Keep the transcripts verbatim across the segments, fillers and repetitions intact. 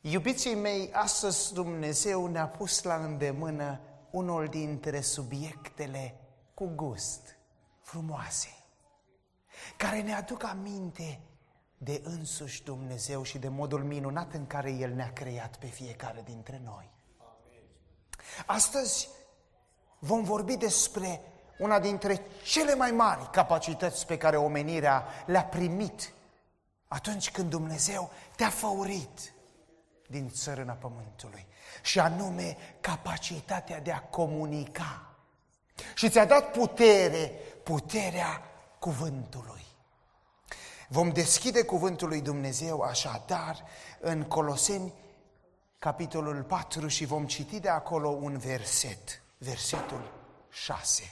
Iubiții mei, astăzi Dumnezeu ne-a pus la îndemână unul dintre subiectele cu gust, frumoase, care ne aduc aminte de însuși Dumnezeu și de modul minunat în care El ne-a creat pe fiecare dintre noi. Astăzi vom vorbi despre una dintre cele mai mari capacități pe care omenirea le-a primit atunci când Dumnezeu te-a făurit din țărâna pământului, și anume capacitatea de a comunica. Și ți-a dat putere, puterea cuvântului. Vom deschide cuvântul lui Dumnezeu așadar în Coloseni, capitolul patru, și vom citi de acolo un verset, versetul șase.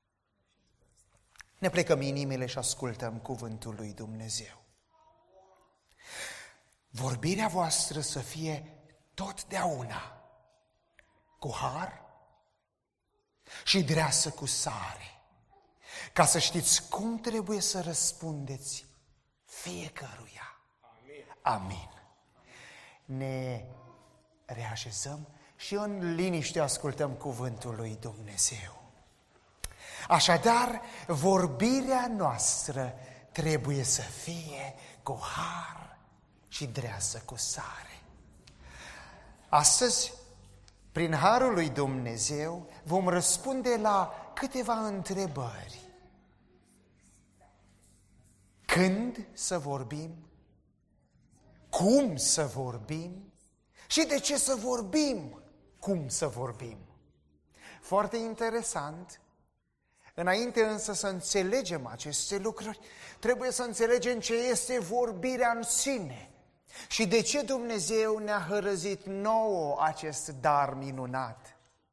Ne plecăm inimile și ascultăm cuvântul lui Dumnezeu. Vorbirea voastră să fie totdeauna cu har și dreasă cu sare, ca să știți cum trebuie să răspundeți fiecăruia. Amin. Amin. Ne reașezăm și în liniște ascultăm cuvântul lui Dumnezeu. Așadar, vorbirea noastră trebuie să fie cu har și dreasă cu sare. Astăzi, prin harul lui Dumnezeu, vom răspunde la câteva întrebări. Când să vorbim? Cum să vorbim? Și de ce să vorbim? Cum să vorbim? Foarte interesant. Înainte însă să înțelegem aceste lucruri, trebuie să înțelegem ce este vorbirea în sine și de ce Dumnezeu ne-a hărăzit nouă acest dar minunat.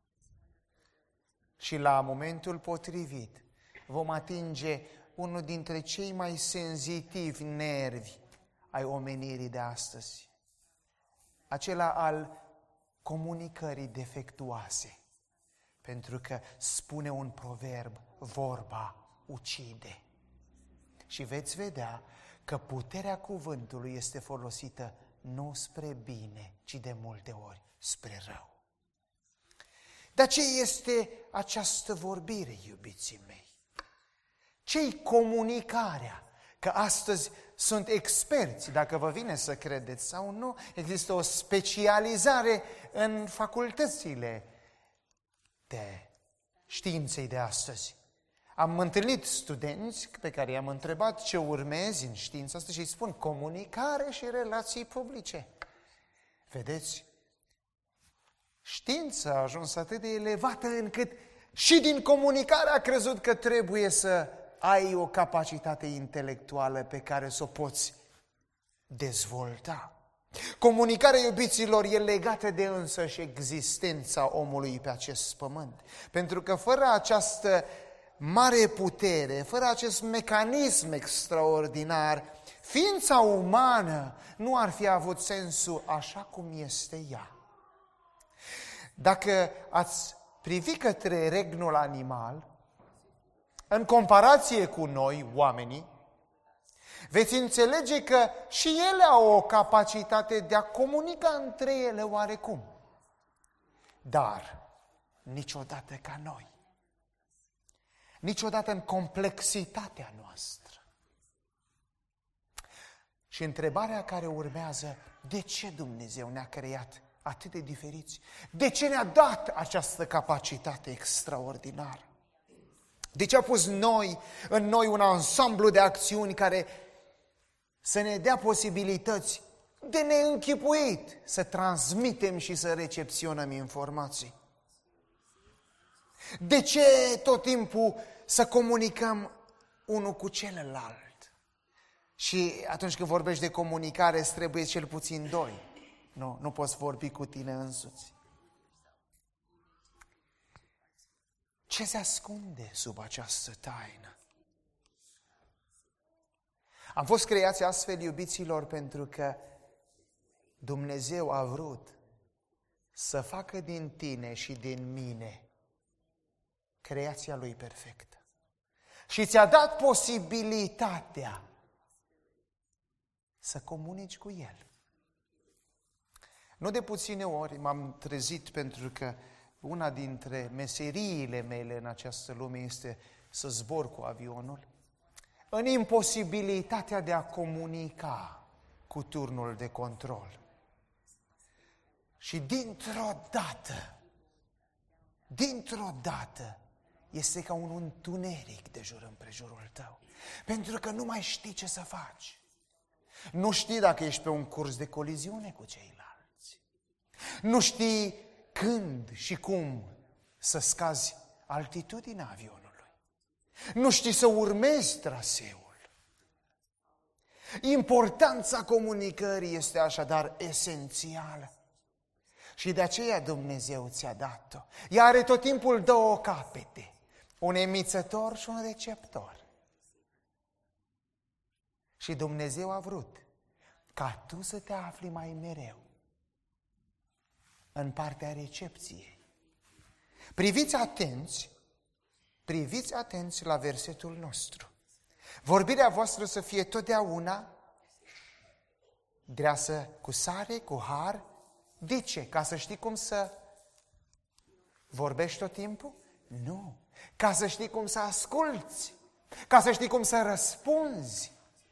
Și la momentul potrivit vom atinge unul dintre cei mai senzitivi nervi ai omenirii de astăzi, acela al comunicării defectuoase. Pentru că spune un proverb, vorba ucide. Și veți vedea că puterea cuvântului este folosită nu spre bine, ci de multe ori spre rău. Dar ce este această vorbire, iubiții mei? Ce-i comunicarea? Că astăzi sunt experți, dacă vă vine să credeți sau nu, există o specializare în facultățile de științei de astăzi. Am întâlnit studenți pe care i-am întrebat ce urmezi în știința asta și îi spun comunicare și relații publice. Vedeți? Știința a ajuns atât de elevată încât și din comunicare a crezut că trebuie să ai o capacitate intelectuală pe care să o poți dezvolta. Comunicarea, iubiților, e legată de însăși existența omului pe acest pământ. Pentru că fără această mare putere, fără acest mecanism extraordinar, ființa umană nu ar fi avut sensul așa cum este ea. Dacă ați privi către regnul animal, în comparație cu noi, oamenii, veți înțelege că și ele au o capacitate de a comunica între ele oarecum. Dar niciodată ca noi. Niciodată în complexitatea noastră. Și întrebarea care urmează, de ce Dumnezeu ne-a creat atât de diferiți? De ce ne-a dat această capacitate extraordinară? De ce a pus noi, în noi un ansamblu de acțiuni care să ne dea posibilități de neînchipuit să transmitem și să recepționăm informații? De ce tot timpul să comunicăm unul cu celălalt? Și atunci când vorbești de comunicare, îți trebuie cel puțin doi. Nu, nu poți vorbi cu tine însuți. Ce se ascunde sub această taină? Am fost creați astfel, iubiților, pentru că Dumnezeu a vrut să facă din tine și din mine creația Lui perfectă. Și ți-a dat posibilitatea să comunici cu El. Nu de puține ori m-am trezit pentru că una dintre meseriile mele în această lume este să zbor cu avionul, în imposibilitatea de a comunica cu turnul de control. Și dintr-o dată, dintr-o dată, este ca un întuneric de jur împrejurul tău. Pentru că nu mai știi ce să faci. Nu știi dacă ești pe un curs de coliziune cu ceilalți. Nu știi când și cum să scazi altitudinea avionului. Nu știi să urmezi traseul. Importanța comunicării este așadar esențială. Și de aceea Dumnezeu ți-a dat-o. Ea are tot timpul două capete, un emițător și un receptor. Și Dumnezeu a vrut ca tu să te afli mai mereu în partea recepției. Priviți atenți, priviți atenți la versetul nostru. Vorbirea voastră să fie totdeauna dreasă cu sare, cu har. De ce? Ca să știi cum să vorbești tot timpul? Nu. Ca să știi cum să asculți. Ca să știi cum să răspunzi.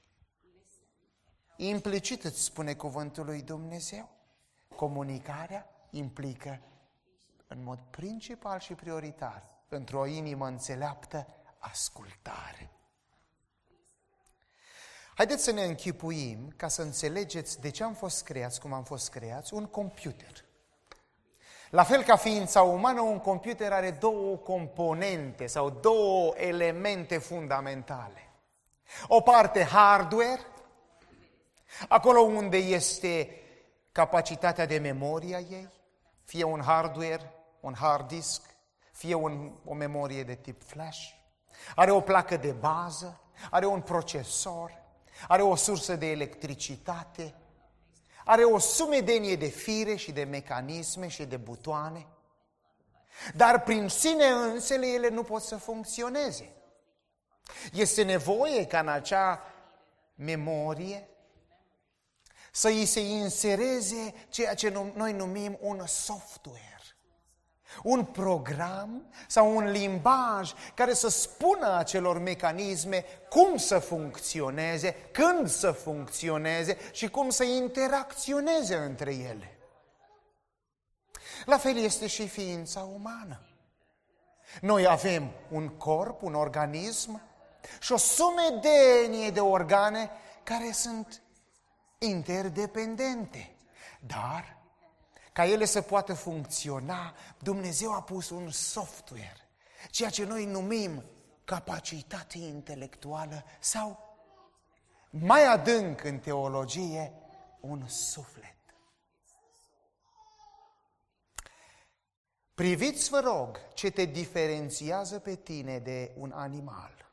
Implicit îți spune cuvântul lui Dumnezeu. Comunicarea implică în mod principal și prioritar, într-o inimă înțeleaptă, ascultare. Haideți să ne închipuim, ca să înțelegeți de ce am fost creați, cum am fost creați, un computer. La fel ca ființa umană, un computer are două componente sau două elemente fundamentale. O parte hardware, acolo unde este capacitatea de memorie a ei, fie un hardware, un hard disk, fie un, o memorie de tip flash, are o placă de bază, are un procesor, are o sursă de electricitate, are o sumedenie de fire și de mecanisme și de butoane, dar prin sine însele ele nu pot să funcționeze. Este nevoie ca în acea memorie să îi se insereze ceea ce noi numim un software. Un program sau un limbaj care să spună acelor mecanisme cum să funcționeze, când să funcționeze și cum să interacționeze între ele. La fel este și ființa umană. Noi avem un corp, un organism și o sumedenie de organe care sunt interdependente, dar ca ele să poată funcționa, Dumnezeu a pus un software, ceea ce noi numim capacitate intelectuală sau, mai adânc în teologie, un suflet. Priviți, vă rog, ce te diferențiază pe tine de un animal.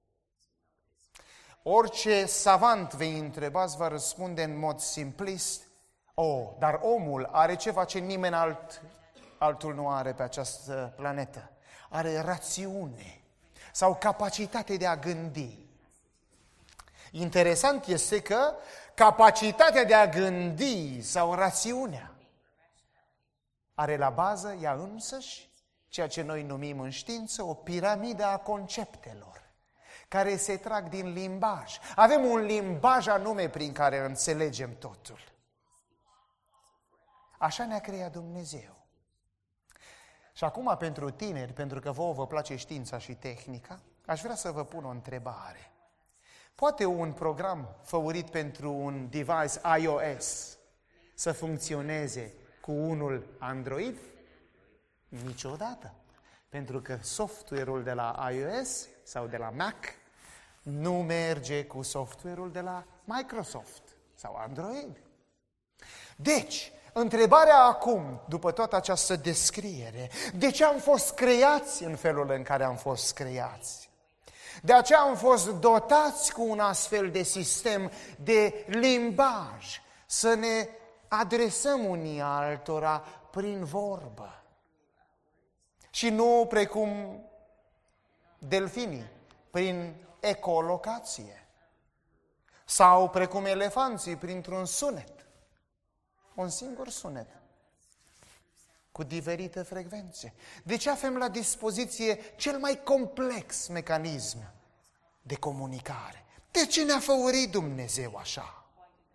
Orice savant vei întreba, îți va răspunde în mod simplist: oh, dar omul are ceva ce nimeni alt, altul nu are pe această planetă. Are rațiune sau capacitate de a gândi. Interesant este că capacitatea de a gândi sau rațiunea are la bază ea însăși ceea ce noi numim în știință o piramidă a conceptelor, care se trag din limbaj. Avem un limbaj anume prin care înțelegem totul. Așa ne-a creat Dumnezeu. Și acum pentru tineri, pentru că vouă vă place știința și tehnica, aș vrea să vă pun o întrebare. Poate un program făurit pentru un device iOS să funcționeze cu unul Android? Niciodată. Pentru că software-ul de la iOS sau de la Mac nu merge cu software-ul de la Microsoft sau Android. Deci, întrebarea acum, după toată această descriere, de ce am fost creați în felul în care am fost creați? De aceea am fost dotați cu un astfel de sistem de limbaj, să ne adresăm unii altora prin vorbă. Și nu precum delfinii, prin ecolocație. Sau precum elefanții, printr-un sunet. Un singur sunet, cu diferite frecvențe. De ce avem la dispoziție cel mai complex mecanism de comunicare? De ce ne-a făurit Dumnezeu așa?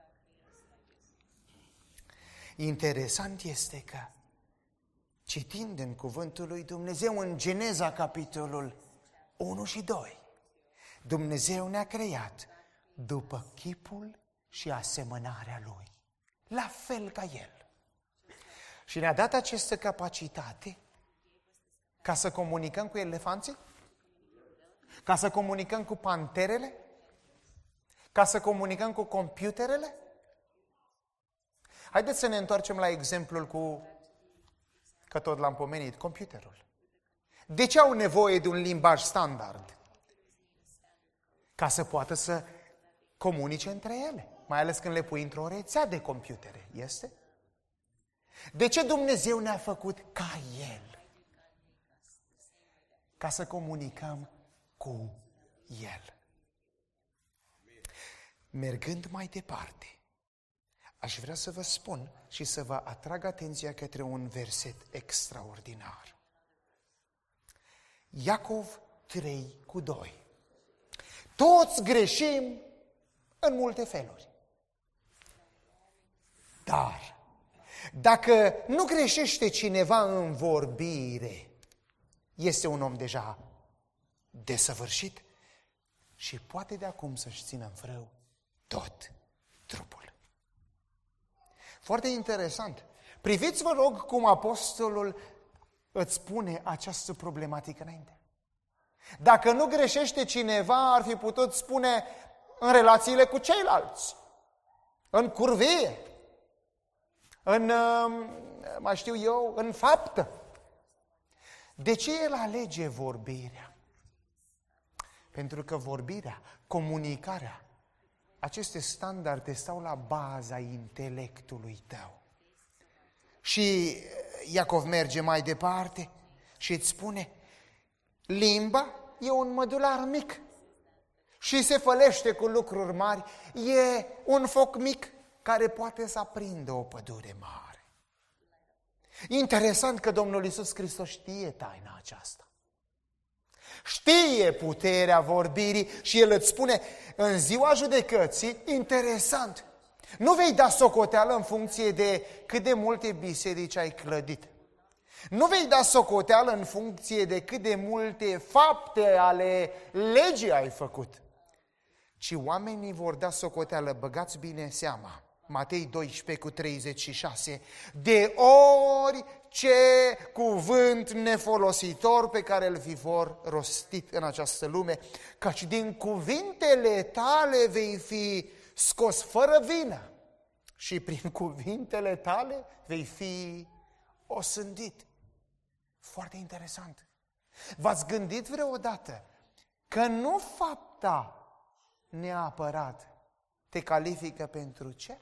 Interesant este că, citind în cuvântul lui Dumnezeu, în Geneza, capitolul unu și doi, Dumnezeu ne-a creat după chipul și asemănarea Lui, la fel ca El. Și ne-a dat această capacitate ca să comunicăm cu elefanții, ca să comunicăm cu panterele, ca să comunicăm cu computerele. Haideți să ne întoarcem la exemplul cu, că tot l-am pomenit, computerul. De ce au nevoie de un limbaj standard? Ca să poată să comunice între ele, mai ales când le pui într-o rețea de computere, este? De ce Dumnezeu ne-a făcut ca El? Ca să comunicăm cu El. Mergând mai departe, aș vrea să vă spun și să vă atrag atenția către un verset extraordinar. Iacov trei cu doi. Toți greșim în multe feluri. Dar dacă nu greșește cineva în vorbire, este un om deja desăvârșit și poate de acum să-și țină în frâu tot trupul. Foarte interesant. Priviți, vă rog, cum apostolul îți pune această problematică înainte. Dacă nu greșește cineva, ar fi putut spune în relațiile cu ceilalți, în curvie, în, mai știu eu, în faptă. De ce el alege vorbirea? Pentru că vorbirea, comunicarea, aceste standarde stau la baza intelectului tău. Și Iacov merge mai departe și îți spune, limba e un mădular mic și se fălește cu lucruri mari, e un foc mic care poate să aprindă o pădure mare. Interesant că Domnul Iisus Hristos știe taina aceasta. Știe puterea vorbirii și El îți spune în ziua judecății, interesant, nu vei da socoteală în funcție de cât de multe biserici ai clădit. Nu vei da socoteală în funcție de cât de multe fapte ale legii ai făcut, ci oamenii vor da socoteală, băgați bine seama, Matei doisprezece cu treizeci și șase, de orice cuvânt nefolositor pe care îl fi vor rostit în această lume, căci din cuvintele tale vei fi scos fără vină și prin cuvintele tale vei fi osândit. Foarte interesant. V-ați gândit vreodată că nu fapta neapărat te califică pentru cer?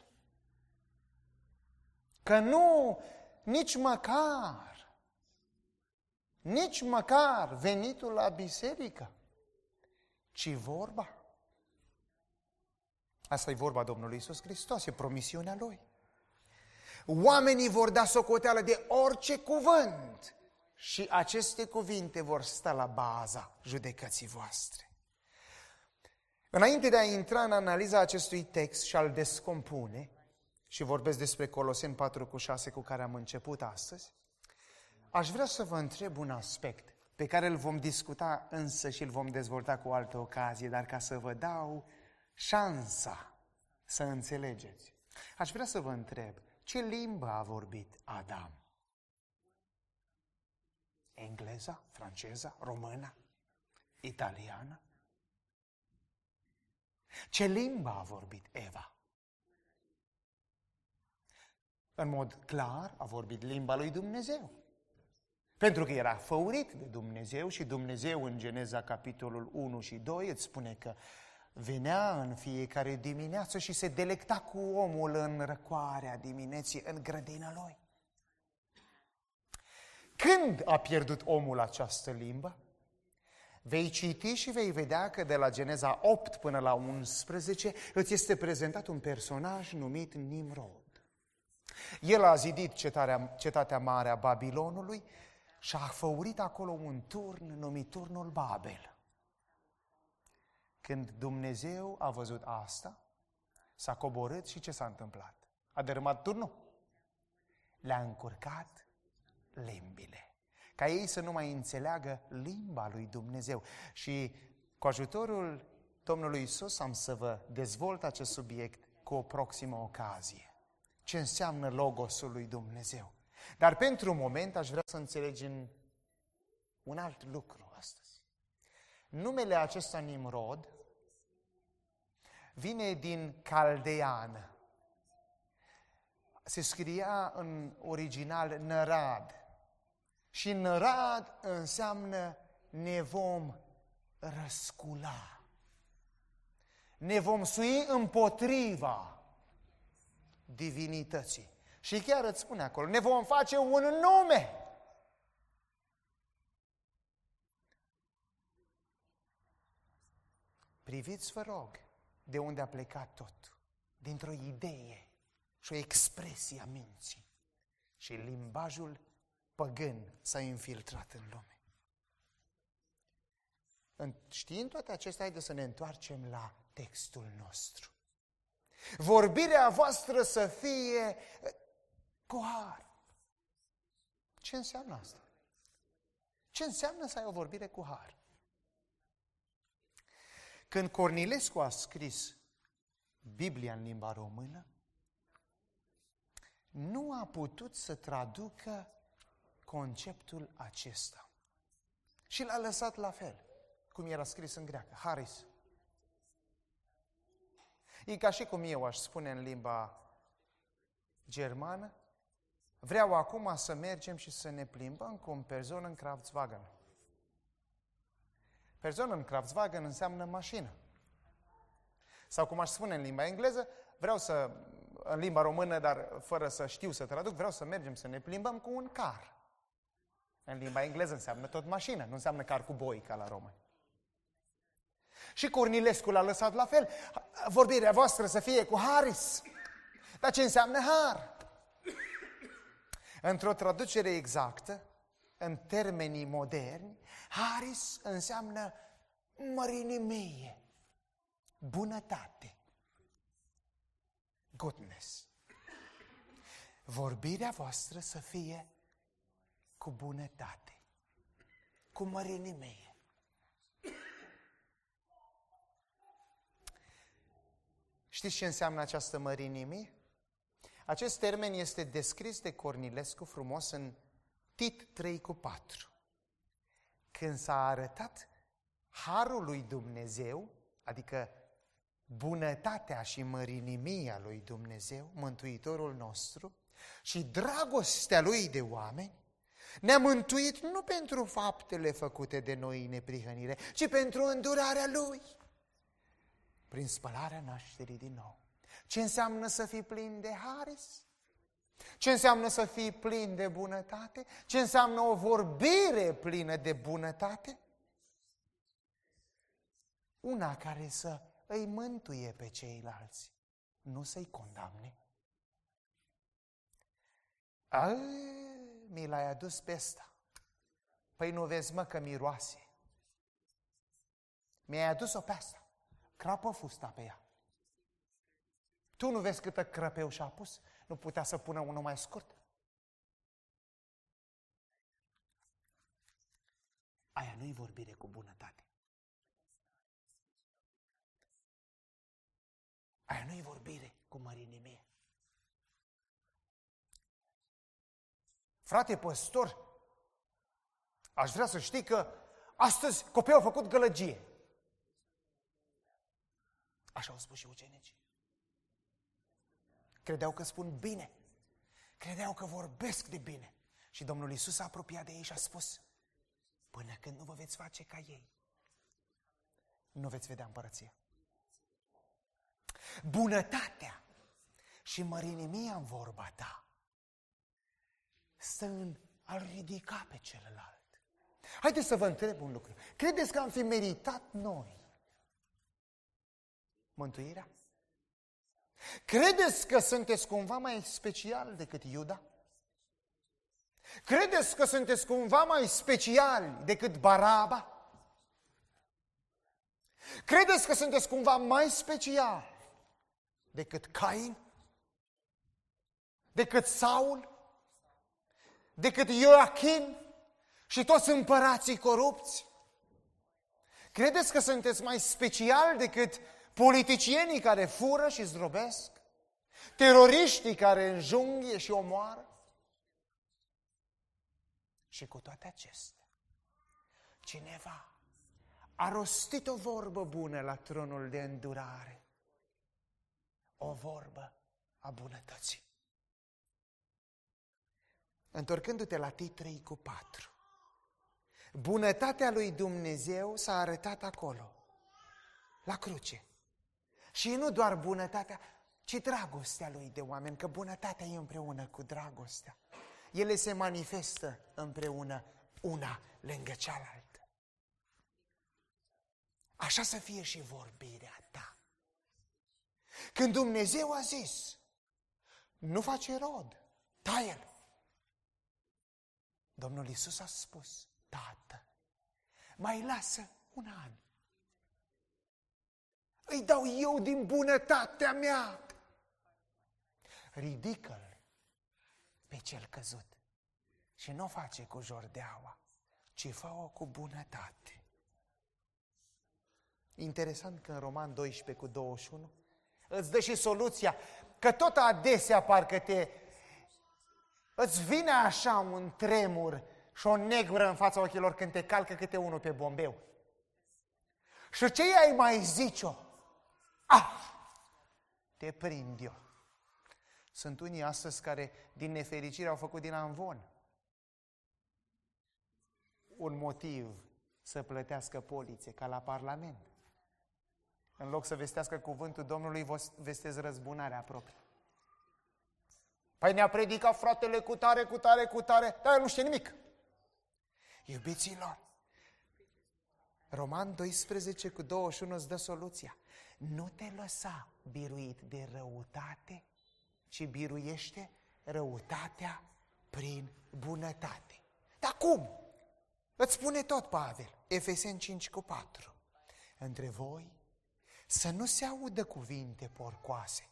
Că nu, nici măcar, nici măcar venitul la biserică, ci vorba. Asta e vorba Domnului Iisus Hristos, e promisiunea Lui. Oamenii vor da socoteală de orice cuvânt și aceste cuvinte vor sta la baza judecății voastre. Înainte de a intra în analiza acestui text și a-l descompune, și vorbesc despre Coloseni patru cu șase cu care am început astăzi, aș vrea să vă întreb un aspect pe care îl vom discuta însă și îl vom dezvolta cu altă ocazie, dar ca să vă dau șansa să înțelegeți. Aș vrea să vă întreb, ce limbă a vorbit Adam? Engleza, franceza, română, italiană? Ce limbă a vorbit Eva? În mod clar a vorbit limba lui Dumnezeu. Pentru că era făurit de Dumnezeu și Dumnezeu în Geneza capitolul unu și doi îți spune că venea în fiecare dimineață și se delecta cu omul în răcoarea dimineții în grădina lui. Când a pierdut omul această limbă? Vei citi și vei vedea că de la Geneza opt până la unsprezece îți este prezentat un personaj numit Nimrod. El a zidit cetatea, cetatea mare a Babilonului și a făurit acolo un turn numit Turnul Babel. Când Dumnezeu a văzut asta, s-a coborât și ce s-a întâmplat? A dărâmat turnul? Le-a încurcat limbile, ca ei să nu mai înțeleagă limba lui Dumnezeu. Și cu ajutorul Domnului Iisus am să vă dezvolt acest subiect cu o proximă ocazie. Ce înseamnă Logosul lui Dumnezeu. Dar pentru un moment aș vrea să înțelegem un alt lucru astăzi. Numele acesta Nimrod vine din caldeană. Se scria în original Nărad. Și Nărad înseamnă ne vom răscula. Ne vom sui împotriva divinității. Și chiar îți spune acolo, ne vom face un nume. Priviți, vă rog, de unde a plecat tot. Dintr-o idee și o expresie a minții. Și limbajul păgân s-a infiltrat în lume. Știind toate acestea, haideți să ne întoarcem la textul nostru. Vorbirea voastră să fie cu har. Ce înseamnă asta? Ce înseamnă să ai o vorbire cu har? Când Cornilescu a scris Biblia în limba română, nu a putut să traducă conceptul acesta. Și l-a lăsat la fel, cum era scris în greacă, haris. E ca și cum eu aș spune în limba germană, vreau acum să mergem și să ne plimbăm cu un Personenkraftwagen. Personenkraftwagen înseamnă mașină. Sau cum aș spune în limba engleză, vreau să, în limba română, dar fără să știu să traduc, vreau să mergem să ne plimbăm cu un car. În limba engleză înseamnă tot mașină, nu înseamnă car cu boi ca la români. Și Cornilescu l-a lăsat la fel. Vorbirea voastră să fie cu haris. Dar ce înseamnă har? Într-o traducere exactă, în termenii moderni, haris înseamnă mărinimie, bunătate, goodness. Vorbirea voastră să fie cu bunătate, cu mărinimie. Știți ce înseamnă această mărinimie? Acest termen este descris de Cornilescu frumos în Tit trei cu patru. Când s-a arătat harul lui Dumnezeu, adică bunătatea și mărinimia lui Dumnezeu, Mântuitorul nostru, și dragostea lui de oameni, ne-a mântuit nu pentru faptele făcute de noi în neprihănire, ci pentru îndurarea lui, prin spălarea nașterii din nou. Ce înseamnă să fii plin de haris? Ce înseamnă să fii plin de bunătate? Ce înseamnă o vorbire plină de bunătate? Una care să îi mântuie pe ceilalți, nu să-i condamne. A, mi l-ai adus pe ăsta. Păi nu vezi, mă, că miroase. Mi-ai adus-o pe asta. Crapă fusta pe ea. Tu nu vezi câtă crăpeu și-a pus? Nu putea să pună unul mai scurt? Aia nu-i vorbire cu bunătate. Aia nu-i vorbire cu mărinimie. Frate păstor, aș vrea să știi că astăzi copiii au făcut gălăgie. Așa au spus și ucenicii. Credeau că spun bine. Credeau că vorbesc de bine. Și Domnul Iisus s-a apropiat de ei și a spus, până când nu vă veți face ca ei, nu veți vedea împărăția. Bunătatea și mărinimia în vorba ta stă în a-l ridica pe celălalt. Haideți să vă întreb un lucru. Credeți că am fi meritat noi mântuirea? Credeți că sunteți cumva mai special decât Iuda? Credeți că sunteți cumva mai speciali decât Baraba? Credeți că sunteți cumva mai speciali decât Cain? Decât Saul? Decât Ioachim și toți împărații corupți? Credeți că sunteți mai special decât politicienii care fură și zdrobesc? Teroriștii care înjunghie și omoară? Și cu toate acestea, cineva a rostit o vorbă bună la tronul de îndurare. O vorbă a bunătății. Întorcându-te la Titri trei cu patru, bunătatea lui Dumnezeu s-a arătat acolo, la cruce. Și nu doar bunătatea, ci dragostea lui de oameni, că bunătatea e împreună cu dragostea. Ele se manifestă împreună, una lângă cealaltă. Așa să fie și vorbirea ta. Când Dumnezeu a zis, nu face rod, taie-l. Domnul Iisus a spus, Tată, mai lasă un an. Îi dau eu din bunătatea mea. Ridică-l pe cel căzut și nu o face cu jordeaua, ci fă-o cu bunătate. Interesant că în Roman doisprezece cu douăzeci și unu îți dă și soluția, că tot adesea parcă te îți vine așa un tremur și o negură în fața ochilor când te calcă câte unul pe bombeu. Și ce ai mai zice-o? Ah! Te prind eu. Sunt unii astăzi care, din nefericire, au făcut din amvon un motiv să plătească polițe, ca la Parlament. În loc să vestească cuvântul Domnului, vestesc răzbunarea proprie. Păi ne-a predicat fratele cu tare, cu tare, cu tare, dar el nu știe nimic. Iubiților, Roman doisprezece cu douăzeci și unu îți dă soluția. Nu te lăsa biruit de răutate, ci biruiește răutatea prin bunătate. Dar cum? Îți spune tot Pavel, Efeseni cinci cu patru. Între voi să nu se audă cuvinte porcoase,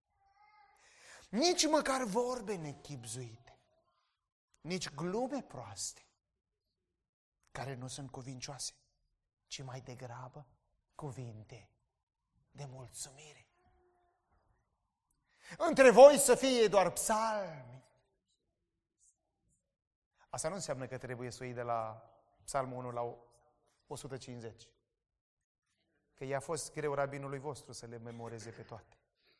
nici măcar vorbe nechibzuite, nici glume proaste, care nu sunt cuvincioase, ci mai degrabă cuvinte de mulțumire. Între voi să fie doar psalmi. Asta nu înseamnă că trebuie să o iei de la Psalmul unu la o sută cincizeci. Că i-a fost greu rabinului vostru să le memoreze pe toate.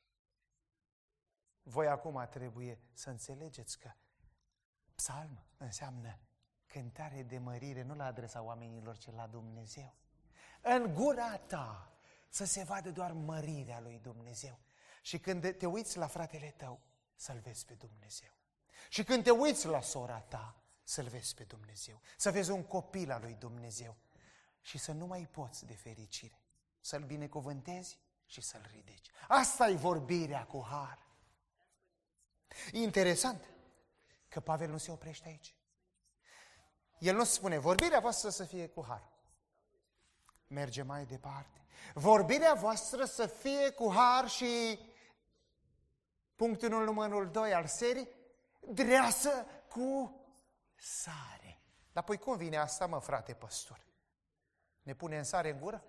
Voi acum trebuie să înțelegeți că psalm înseamnă cântare de mărire, nu la adresa oamenilor, ci la Dumnezeu. În gura ta să se vadă doar mărirea lui Dumnezeu. Și când te uiți la fratele tău, să-L vezi pe Dumnezeu. Și când te uiți la sora ta, să-L vezi pe Dumnezeu. Să vezi un copil al lui Dumnezeu. Și să nu mai poți de fericire. Să-L binecuvântezi și să-L ridici. Asta e vorbirea cu har. Interesant că Pavel nu se oprește aici. El nu spune, vorbirea voastră să fie cu har. Merge mai departe. Vorbirea voastră să fie cu har și punctul numărul doi al serii, dreasă cu sare. Dar păi cum vine asta, mă, frate păstor? Ne punem sare în gură?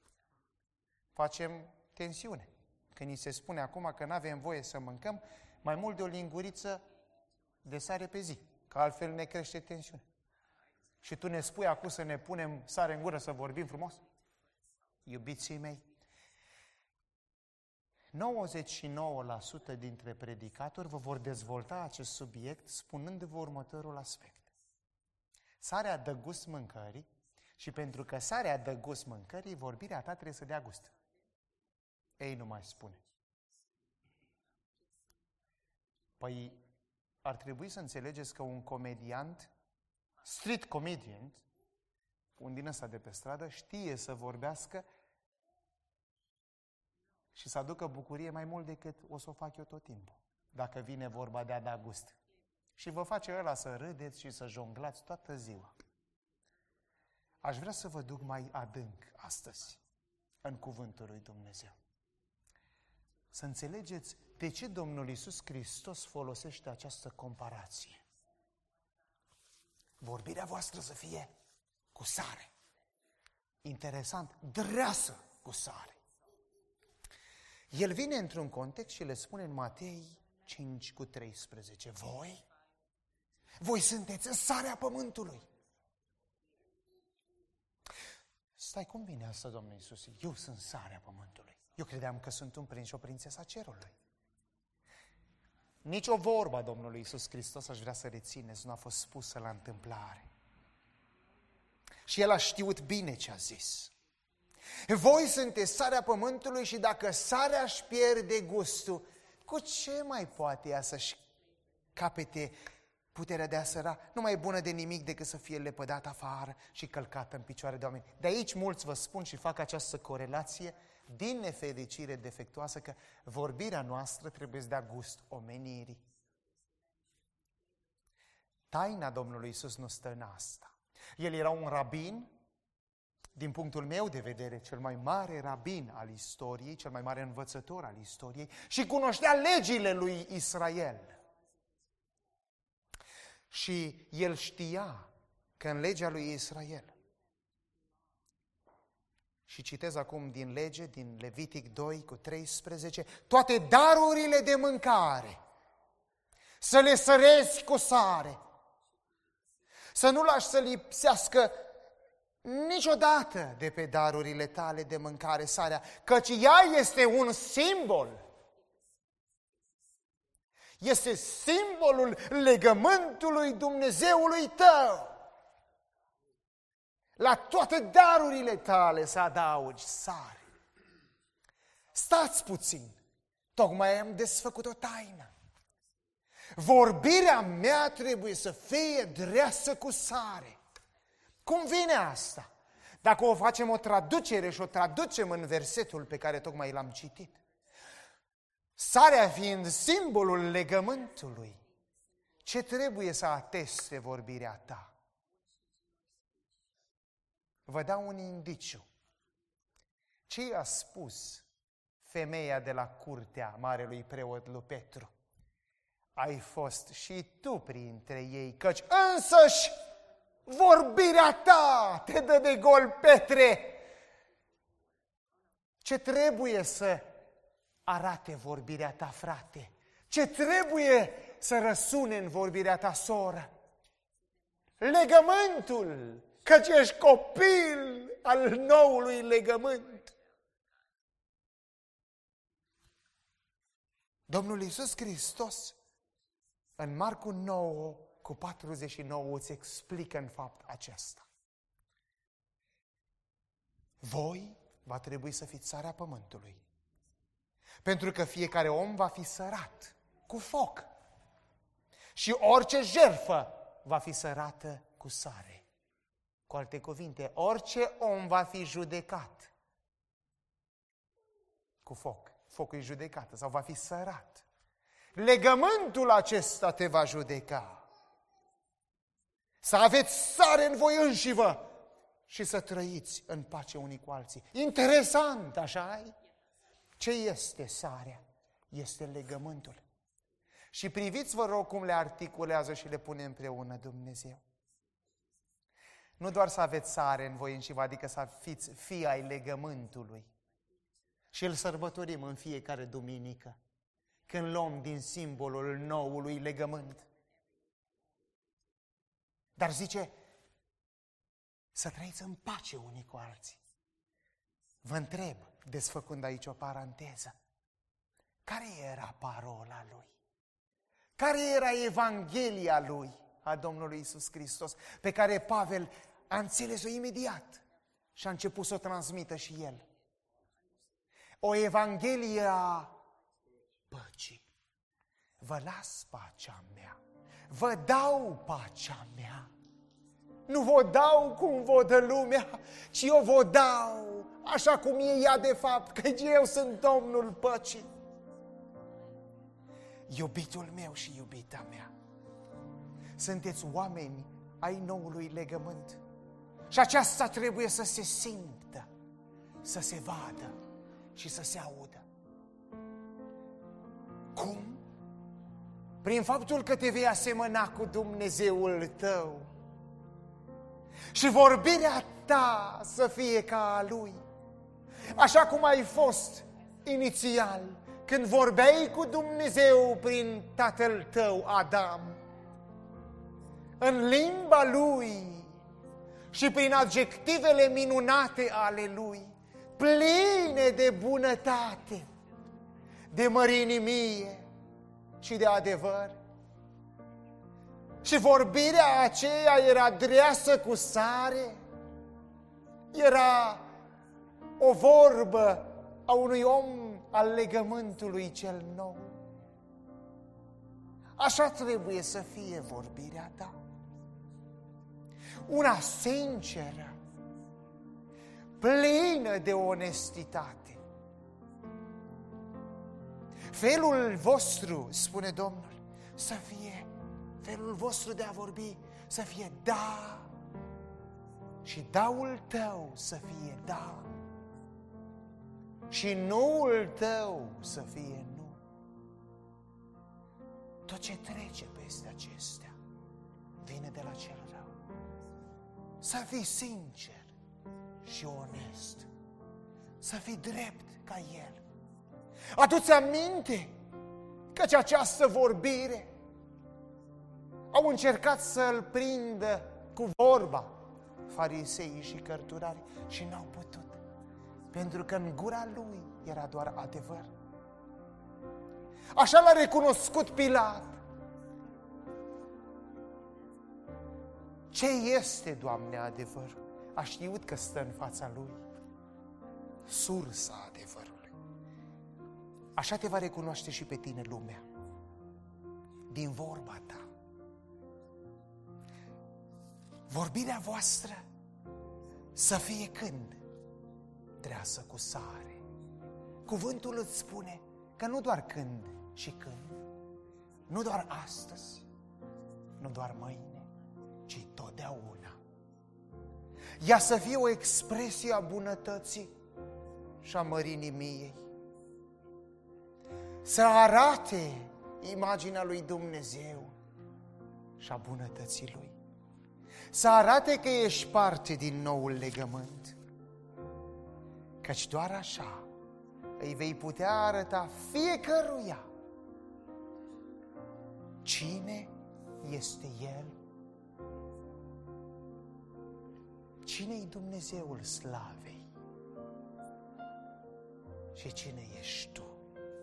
Facem tensiune. Când ni se spune acum că nu avem voie să mâncăm mai mult de o linguriță de sare pe zi, că altfel ne crește tensiune. Și tu ne spui acum să ne punem sare în gură să vorbim frumos? Iubiții mei, nouăzeci și nouă la sută dintre predicatori vă vor dezvolta acest subiect spunându-vă următorul aspect. Sarea dă gust mâncării și pentru că sarea dă gust mâncării, vorbirea ta trebuie să dea gust. Ei nu mai spune. Păi ar trebui să înțelegeți că un comediant, street comedian, un din ăsta de pe stradă, știe să vorbească și să aducă bucurie mai mult decât o să o fac eu tot timpul, dacă vine vorba de a da gust. Și vă face ăla să râdeți și să jonglați toată ziua. Aș vrea să vă duc mai adânc astăzi în cuvântul lui Dumnezeu. Să înțelegeți de ce Domnul Iisus Hristos folosește această comparație. Vorbirea voastră să fie cu sare. Interesant, dreasă cu sare. El vine într-un context și le spune în Matei cinci cu treisprezece. Voi? Voi sunteți sarea pământului. Stai, cum vine asta, Domnul Iisus? Eu sunt sarea pământului. Eu credeam că sunt un prinț și o prințesă a cerului. Nici o vorbă a Domnului Iisus Hristos, aș vrea să rețineți, nu a fost spusă la întâmplare. Și El a știut bine ce a zis. Voi sunteți sarea pământului și dacă sarea își pierde gustul, cu ce mai poate ea să-și capete puterea de a săra? Nu mai e bună de nimic decât să fie lepădată afară și călcată în picioare de oameni. De aici mulți vă spun și fac această corelație din nefericire defectuoasă că vorbirea noastră trebuie să dea gust omenirii. Taina Domnului Iisus nu stă în asta. El era un rabin, din punctul meu de vedere, cel mai mare rabin al istoriei, cel mai mare învățător al istoriei și cunoștea legile lui Israel. Și el știa că în legea lui Israel, și citez acum din lege, din Levitic doi cu treisprezece, toate darurile de mâncare, să le sărezi cu sare, să nu lași să lipsească niciodată de pe darurile tale de mâncare sarea, căci ea este un simbol. Este simbolul legământului Dumnezeului tău. La toate darurile tale să adaugi sare. Stați puțin, tocmai am desfăcut o taină. Vorbirea mea trebuie să fie dreasă cu sare. Cum vine asta? Dacă o facem o traducere și o traducem în versetul pe care tocmai l-am citit. Sarea fiind simbolul legământului, ce trebuie să ateste vorbirea ta? Vă dau un indiciu. Ce a spus femeia de la curtea marelui preot lui Petru? Ai fost și tu printre ei, căci însăși vorbirea ta te dă de gol, Petre. Ce trebuie să arate vorbirea ta, frate? Ce trebuie să răsune în vorbirea ta, soră? Legământul, căci ești copil al noului legământ. Domnul Iisus Hristos, în Marcu nouă, cu patruzeci și nouă, îți explică în fapt acesta. Voi va trebui să fiți sarea pământului, pentru că fiecare om va fi sărat cu foc și orice jertfă va fi sărată cu sare. Cu alte cuvinte, orice om va fi judecat cu foc. Focul e judecată sau va fi sărat. Legământul acesta te va judeca. Să aveți sare în voi înșivă și să trăiți în pace unii cu alții. Interesant, așa-i? Ce este sarea? Este legământul. Și priviți, vă rog, cum le articulează și le pune împreună Dumnezeu. Nu doar să aveți sare în voi înșivă, adică să fiți fii ai legământului. Și îl sărbătorim în fiecare duminică, când luăm din simbolul noului legământ. Dar zice, să trăiți în pace unii cu alții. Vă întreb, desfăcând aici o paranteză, care era parola lui? Care era Evanghelia lui, a Domnului Iisus Hristos, pe care Pavel a înțeles-o imediat și a început să o transmită și el? O Evanghelie a păcii. Vă las pacea mea, vă dau pacea mea. Nu vă dau cum vă dă lumea, ci eu vă dau așa cum e ea de fapt, că eu sunt Domnul păcii. Iubitul meu și iubita mea, sunteți oameni ai noului legământ. Și aceasta trebuie să se simtă, să se vadă și să se audă. Cum? Prin faptul că te vei asemăna cu Dumnezeul tău și vorbirea ta să fie ca a Lui. Așa cum ai fost inițial, când vorbeai cu Dumnezeu prin tatăl tău, Adam, în limba Lui și prin adjectivele minunate ale Lui, pline de bunătate, de mărinimie și de adevăr. Și vorbirea aceea era dreasă cu sare, era o vorbă a unui om al legământului cel nou. Așa trebuie să fie vorbirea ta. Una sinceră, plină de onestitate. Felul vostru, spune Domnul, să fie, felul vostru de a vorbi, să fie da, și daul tău să fie da, și nuul tău să fie nu. Tot ce trece peste acestea vine de la cel rău. Să fii sincer și onest, să fii drept ca El. Adu-ți aminte căci această vorbire au încercat să-L prindă cu vorba fariseii și cărturarii și n-au putut, pentru că în gura Lui era doar adevăr. Așa l-a recunoscut Pilat. Ce este, Doamne, adevărul? A știut că stă în fața Lui, sursa adevărului. Așa te va recunoaște și pe tine lumea, din vorba ta. Vorbirea voastră să fie când? Treasă cu sare. Cuvântul îți spune că nu doar când și când, nu doar astăzi, nu doar mâine, ci totdeauna. Ea să fie o expresie a bunătății și a mărinimiei. Să arate imaginea lui Dumnezeu și a bunătății Lui. Să arate că ești parte din noul legământ. Căci doar așa îi vei putea arăta fiecăruia cine este El, cine-i Dumnezeul slavei și cine ești tu.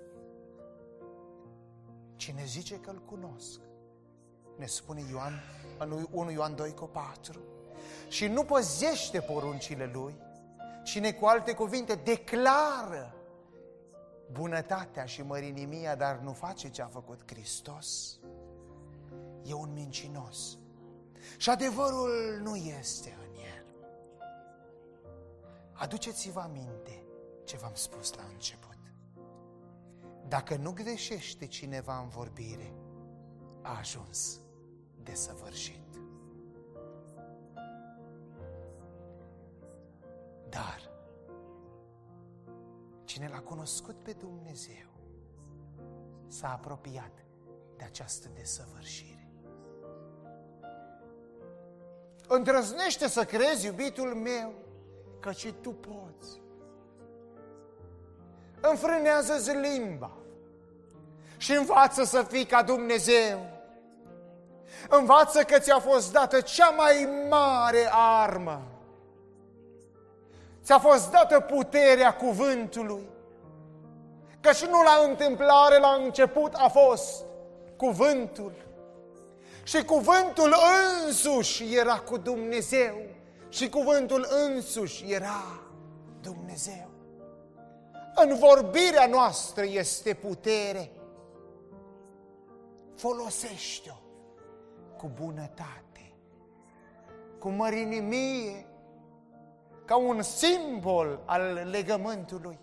Cine zice că îl cunosc, ne spune Ioan, în unu Ioan doi cu patru, și nu păzește poruncile Lui, cine cu alte cuvinte declară bunătatea și mărinimia, dar nu face ce a făcut Hristos, e un mincinos și adevărul nu este în el. Aduceți-vă aminte ce v-am spus la început. Dacă nu greșește cineva în vorbire, a ajuns desăvârșit. Dar cine l-a cunoscut pe Dumnezeu s-a apropiat de această desăvârșire. Îndrăznește să crezi, iubitul meu, că și tu poți. Înfrânează-ți limba și învață să fii ca Dumnezeu. Învață că ți-a fost dată cea mai mare armă. Ți-a fost dată puterea cuvântului. Că și nu la întâmplare, la început a fost cuvântul. Și cuvântul însuși era cu Dumnezeu. Și cuvântul însuși era Dumnezeu. În vorbirea noastră este putere. Folosește-o cu bunătate, cu mărinimie, ca un simbol al legământului.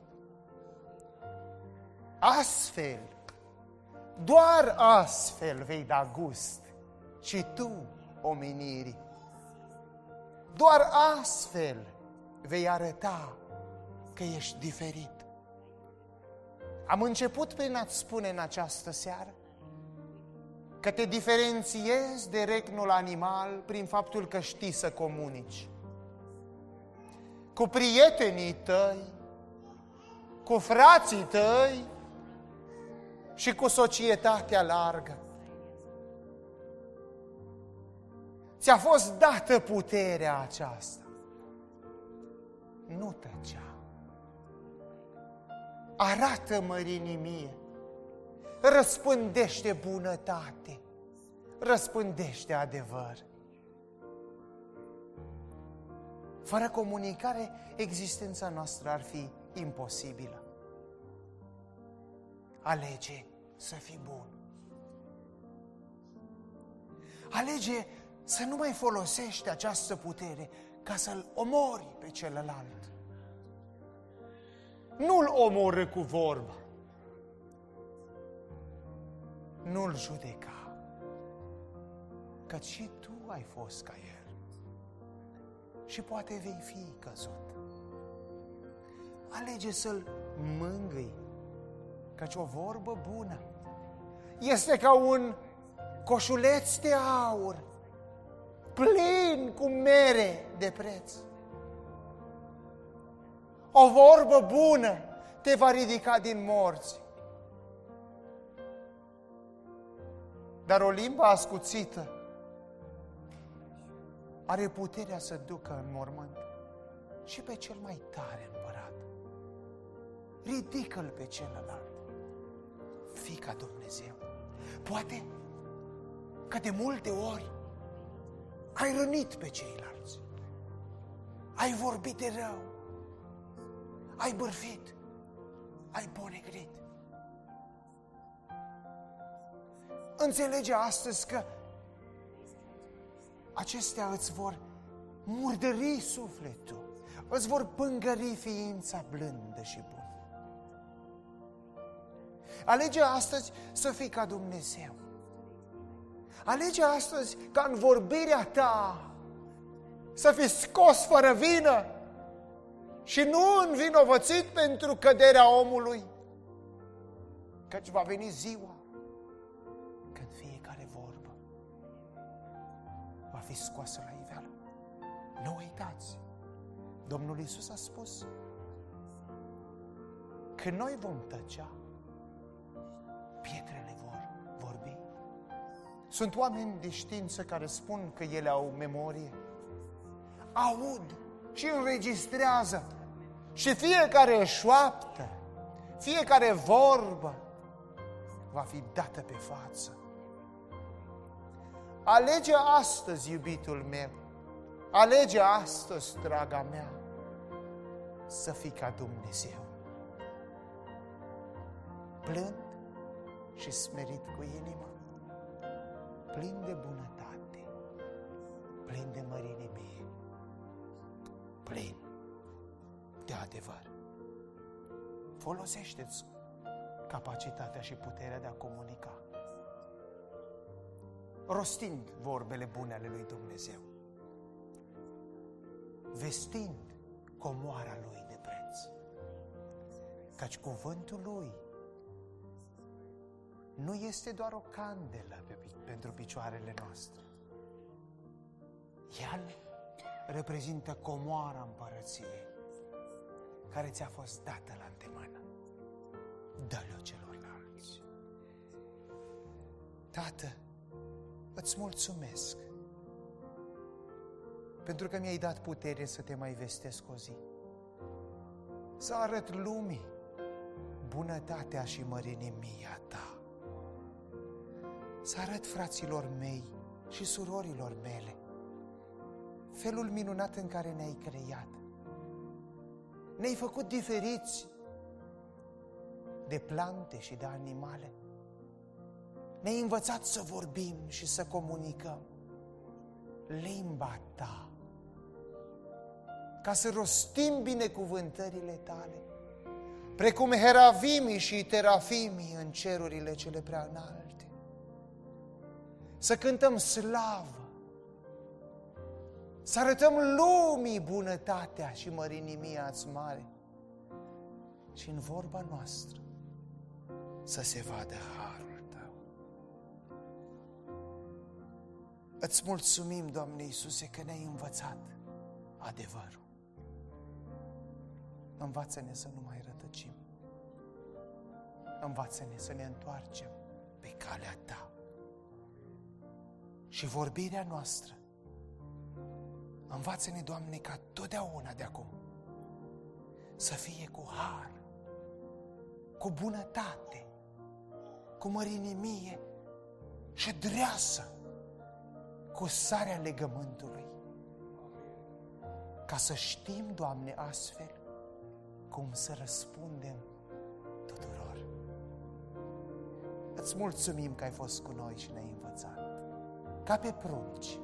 Astfel, doar astfel vei da gust și tu omenirii. Doar astfel vei arăta că ești diferit. Am început prin a-ți spune în această seară că te diferențiezi de regnul animal prin faptul că știi să comunici. Cu prietenii tăi, cu frații tăi și cu societatea largă. Ți-a fost dată puterea aceasta. Nu tăcea. Arată mărinimie, răspândește bunătate, răspândește adevăr. Fără comunicare, existența noastră ar fi imposibilă. Alege să fii bun. Alege să nu mai folosești această putere ca să-l omori pe celălalt. Nu-l omorâ cu vorba. Nu-l judeca, căci și tu ai fost ca el și poate vei fi căzut. Alege să-l mângâi, căci o vorbă bună este ca un coșuleț de aur plin cu mere de preț. O vorbă bună te va ridica din morți. Dar o limbă ascuțită are puterea să ducă în mormânt și pe cel mai tare împărat. Ridică-l pe celălalt. Fii ca Dumnezeu. Poate că de multe ori ai rănit pe ceilalți. Ai vorbit de rău. Ai bârfit. Ai ponegrit. Înțelege astăzi că acestea îți vor murdări sufletul, îți vor pângări ființa blândă și bună. Alege astăzi să fii ca Dumnezeu. Alege astăzi ca în vorbirea ta să fii scos fără vină și nu învinovățit pentru căderea omului, căci va veni ziua când fiecare vorbă va fi scoasă la iveală. Nu uitați, Domnul Iisus a spus că noi vom tăcea, pietrele vor vorbi. Sunt oameni de știință care spun că ele au memorie, aud și înregistrează și fiecare șoaptă, fiecare vorbă va fi dată pe față. Alege astăzi, iubitul meu, alege astăzi, draga mea, să fii ca Dumnezeu. Blând și smerit cu inima, plin de bunătate, plin de mărinimie, plin de adevăr. Folosește-ți capacitatea și puterea de a comunica, rostind vorbele bune ale lui Dumnezeu, vestind comoara lui de preț, căci cuvântul lui nu este doar o candelă pe, pentru picioarele noastre. El reprezintă comoara împărăției care ți-a fost dată la îndemână. Dă-le-o celorlalți. Tată, îți mulțumesc pentru că mi-ai dat putere să te mai vestesc o zi, să arăt lumii bunătatea și mărinimia ta, să arăt fraților mei și surorilor mele felul minunat în care ne-ai creat. Ne-ai făcut diferiți de plante și de animale. Ne-ai învățat să vorbim și să comunicăm limba ta. ca să rostim binecuvântările Tale, precum heravimii și terafimii în cerurile cele prea înalte. Să cântăm slavă, să arătăm lumii bunătatea și mărinimia-ți mare și în vorba noastră să se vadă harul Tău. Îți mulțumim, Doamne Iisuse, că ne-ai învățat adevărul. Învață-ne să nu mai rătăcim. Învață-ne să ne întoarcem pe calea Ta. Și vorbirea noastră, învață-ne, Doamne, ca totdeauna de acum să fie cu har, cu bunătate, cu mărinimie și dreasă, cu sarea legământului, ca să știm, Doamne, astfel cum să răspundem tuturor. Îți mulțumim că ai fost cu noi și ne-ai învățat, ca pe prunci,